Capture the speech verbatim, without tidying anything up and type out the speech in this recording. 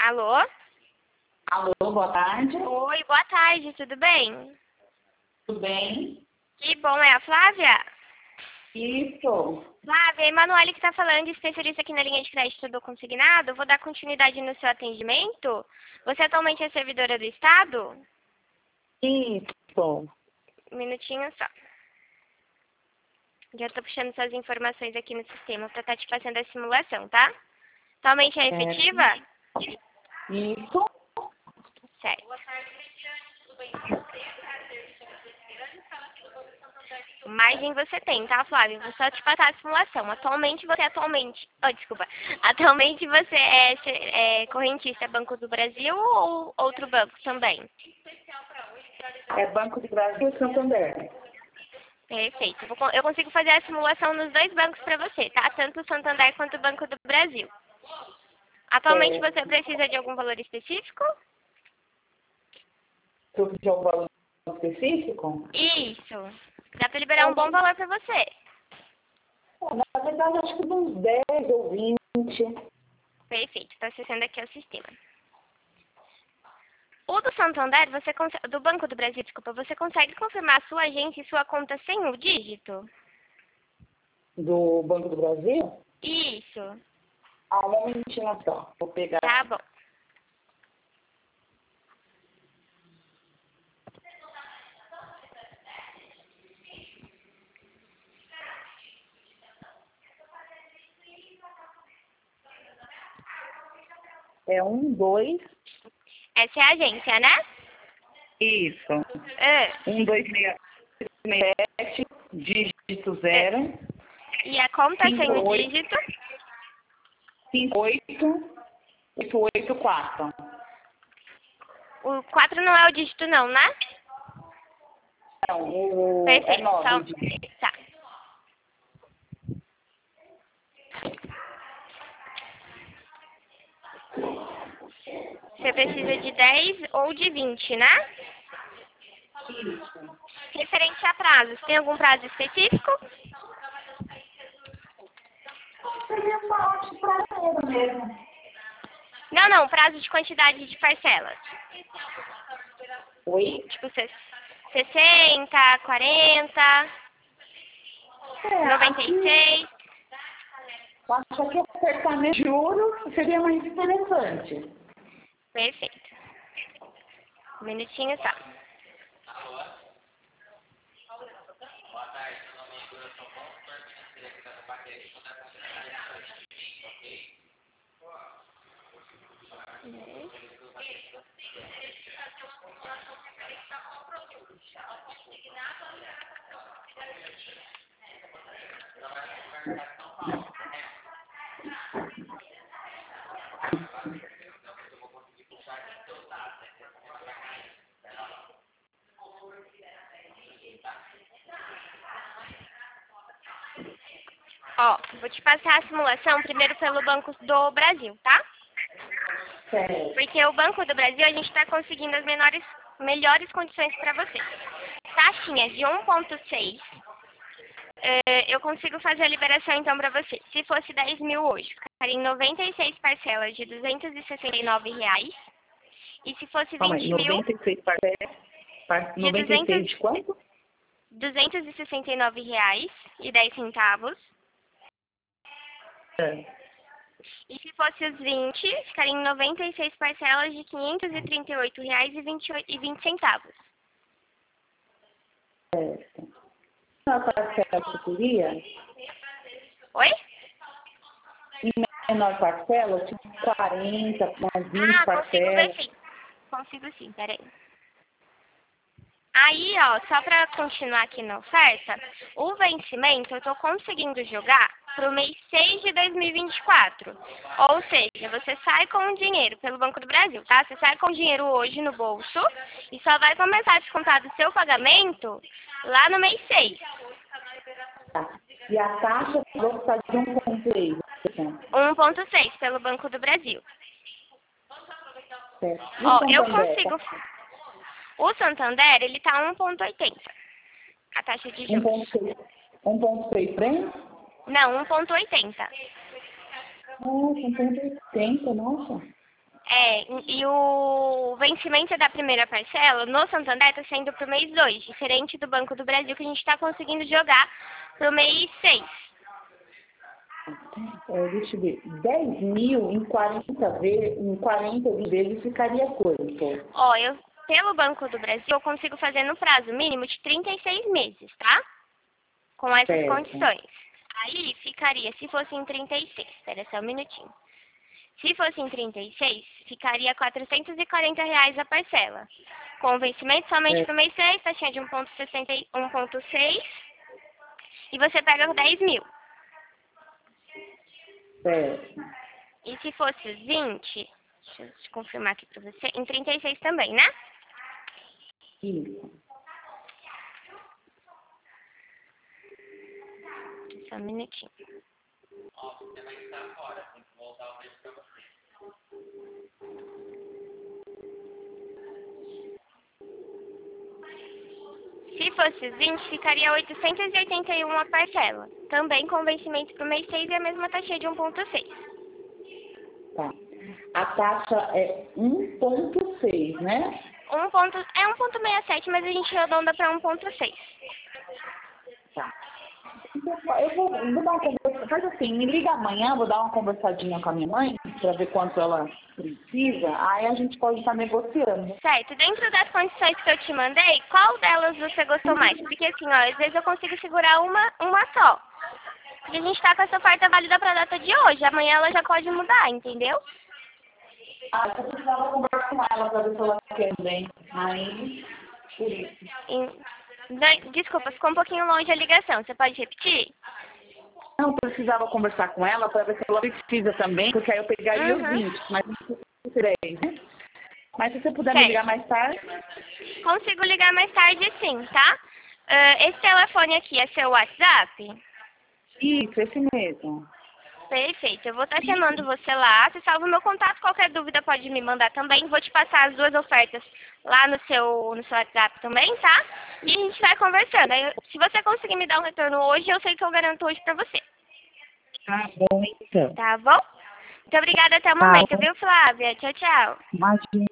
Alô? Alô, boa tarde. Oi, boa tarde, tudo bem? Tudo bem? Que bom, é a Flávia? Isso. Flávia, é a Emanuele que está falando, especialista aqui na linha de crédito do consignado. Vou dar continuidade no seu atendimento. Você atualmente é servidora do Estado? Isso. Um minutinho só. Já estou puxando suas informações aqui no sistema para estar te passando a simulação, tá? Atualmente é É. efetiva? Isso. Certo. Margem você tem, tá, Flávia? Vou só te passar a simulação. Atualmente você atualmente... Oh, desculpa. Atualmente você é, é correntista Banco do Brasil ou outro banco também? É Banco do Brasil e Santander. Perfeito. Eu vou- Eu consigo fazer a simulação nos dois bancos para você, tá? Tanto o Santander quanto o Banco do Brasil. Atualmente É. você precisa de algum valor específico? Tudo de algum valor específico? Isso. Dá para liberar um bom valor para você. Na verdade, acho que de uns dez ou vinte. Perfeito. Está acessando aqui o sistema. O do Santander, você consegue, do Banco do Brasil, desculpa, você consegue confirmar a sua agência e sua conta sem o dígito? Do Banco do Brasil? Isso. Ah, um momentinho só. Vou pegar. Tá bom. É um, dois. Essa é a agência, né? Isso. Ah, Um, dois, seis, sete, dígito zero. e a conta Cinco, sem o oito. dígito? Cinco, oito. Oito, oito, quatro. O quatro não é o dígito não, né? Não, o... é Perfeito. nove. Só... o dígito. Tá. Você precisa de dez ou de vinte, né? Isso. Referente a prazos, tem algum prazo específico? Seria uma ótima prazer mesmo. Não, não, prazo de quantidade de parcelas. Oi? Tipo, se- sessenta, quarenta, É, noventa e aqui, seis. eu acho que acertamento de juros seria mais interessante. Perfeito. Um minutinho só. Ó, vou te passar a simulação primeiro pelo Banco do Brasil, tá? Certo. Porque o Banco do Brasil a gente está conseguindo as menores, melhores condições para você. Taxinha de um ponto seis. Eh, eu consigo fazer a liberação então para você. Se fosse dez mil hoje, ficaria em noventa e seis parcelas de duzentos e sessenta e nove reais. E se fosse Calma aí, vinte mil, noventa e seis parcelas. Par... de noventa e seis duzentos, de quanto? duzentos e sessenta e nove reais e dez centavos. É. E se fosse os vinte, ficaria em noventa e seis parcelas de quinhentos e trinta e oito reais e vinte centavos. Certo. A parcela que queria, Oi? em menor parcela, tipo quarenta, umas vinte Ah, consigo ver parcelas. sim. Consigo sim, peraí. Aí, ó, só pra continuar aqui na oferta, o vencimento eu tô conseguindo jogar pro mês seis de dois mil e vinte e quatro. Ou seja, você sai com o dinheiro pelo Banco do Brasil, tá? Você sai com o dinheiro hoje no bolso e só vai começar a descontar do seu pagamento lá no mês seis. Tá. E a taxa vou estar de um ponto três. um ponto seis pelo Banco do Brasil. Certo. E o Ó, eu Santander? consigo... O Santander, ele tá um ponto oitenta. A taxa de um juros. ponto seis. um ponto seis frente? Não, um ponto oitenta. Nossa, um ponto oitenta, nossa. É, e o vencimento da primeira parcela no Santander está sendo para o mês dois, diferente do Banco do Brasil, que a gente está conseguindo jogar para o mês seis. É, deixa eu ver, dez mil em quarenta, vezes, em quarenta vezes ficaria quanto? Ó, eu, pelo Banco do Brasil, eu consigo fazer no prazo mínimo de trinta e seis meses, tá? Com essas Certo. condições. Aí ficaria, se fosse em trinta e seis, espera só um minutinho. Se fosse em trinta e seis, ficaria quatrocentos e quarenta reais a parcela. Com vencimento somente É. para o mês seis, taxinha de um vírgula seis. E você pega dez mil. Certo. E se fosse vinte, deixa eu te confirmar aqui para você, em trinta e seis também, né? Isso. Só um minutinho. Se fosse vinte, ficaria oitocentos e oitenta e um a parcela. Também com vencimento para o mês seis e a mesma taxa de um vírgula seis. Tá. A taxa é um vírgula seis, né? Um ponto, é um vírgula sessenta e sete, mas a gente arredonda para um vírgula seis. Tá. Então, eu vou, vou dar uma conversa. Faz assim, me liga amanhã, vou dar uma conversadinha com a minha mãe, para ver quanto ela precisa. Aí a gente pode estar negociando. Certo. Dentro das condições que eu te mandei, qual delas você gostou mais? Porque assim, ó, às vezes eu consigo segurar uma, uma só. Porque a gente tá com essa oferta válida para a data de hoje. Amanhã ela já pode mudar, entendeu? Ah, eu precisava conversar com ela para ver se ela quer bem. Aí, por isso. E, da- desculpa, ficou um pouquinho longe a ligação. Você pode repetir? Não, precisava conversar com ela para ver se ela precisa também, porque aí eu pegaria os Uhum. vinte, mas não precisa dez, né? Mas se você puder me Certo. ligar mais tarde, Consigo ligar mais tarde sim, tá? Ah, esse telefone aqui é seu WhatsApp? isso, esse mesmo. Perfeito. Eu vou estar chamando você lá. Você salva o meu contato. Qualquer dúvida pode me mandar também. Vou te passar as duas ofertas lá no seu, no seu WhatsApp também, tá? E a gente vai conversando. Aí, se você conseguir me dar um retorno hoje, eu sei que eu garanto hoje pra você. Tá bom, então. Tá bom? Muito obrigada até o Tá momento, bom. viu, Flávia? Tchau, tchau. Imagina.